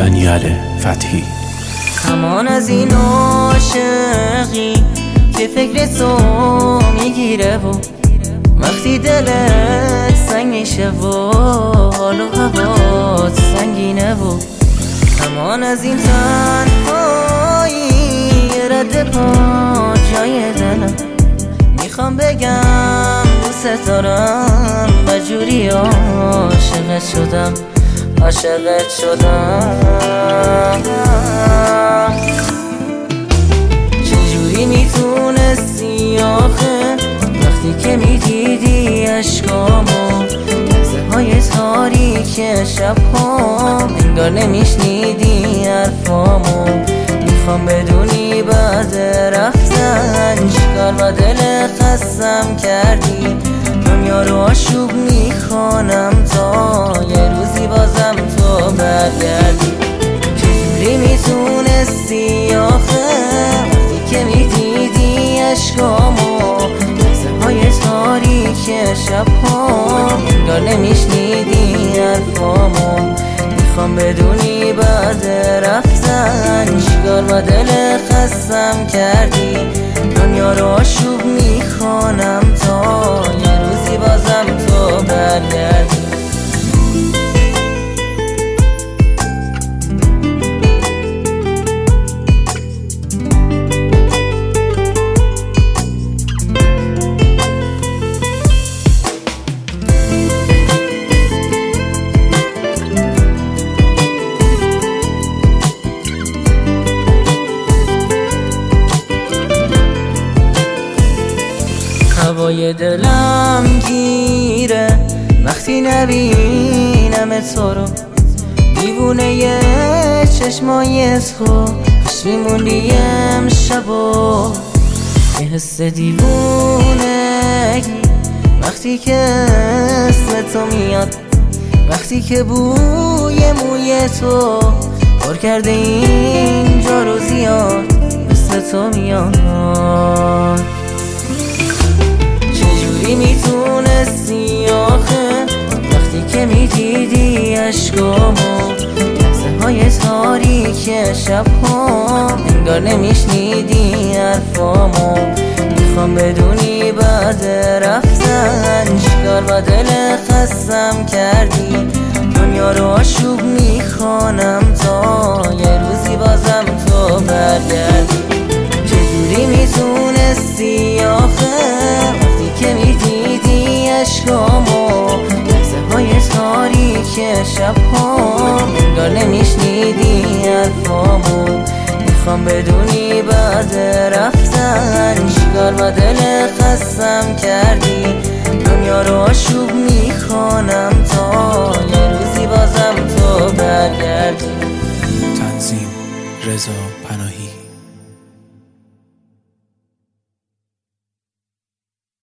دانیال فتحی. همان از این عاشقی که فکر تو میگیره و وقتی دلت سنگ میشه و حال و هوات سنگینه و همان از این تنهایی رد پا جای دلم میخوام بگم دوست دارم و جوری عاشقت شدم چجوری میتونستی آخه وقتی که میدیدی عشقامو لحظه های تاریک شبهام انگار نمیشنیدی حرفامو میخوام بدونی بعد رفتن چیکار با دل خستم کردی دنیا رو آشوب میکنم تا یه روزی بازم تو برگردی چجوری میتونستی آخه وقتی که میدیدی عشقامو لحظه های تاریک شبهام انگار نمیشنیدی حرفامو میخوام بدونی بعد رفتن چیکار با دل خستم کردی دنیا رو آشوب میکنم تا یه روزی بازم تو برگردی هوای دلم گیره وقتی نبینم تو رو دیوونه چشمای تو خوش میموندی امشب و یه حس دیوونگی وقتی که اسم تو میاد وقتی که بوی موی تو پر کرده اینجا رو زیاد مثل تو میاد چجوری میتونستی آخه وقتی که میدیدی عشقامو لحظه های تاریک شبهام انگار نمیشنیدی حرفامو میخوام بدونی بعد رفتن چیکار با دل خستم کردی دنیا رو آشوب میکنم تا یه روزی بازم تو برگردی چجوری میتونستی آخه که میدیدی عشقامو لحظه های تاریک شبهام انگار نمیشنیدی حرفامو میخوام بدونی بعد رفتن چیکار با دل خستم کردی دنیا رو آشوب میکنم تا یه روزی بازم تو برگردی. تنظیم رضا پناهی.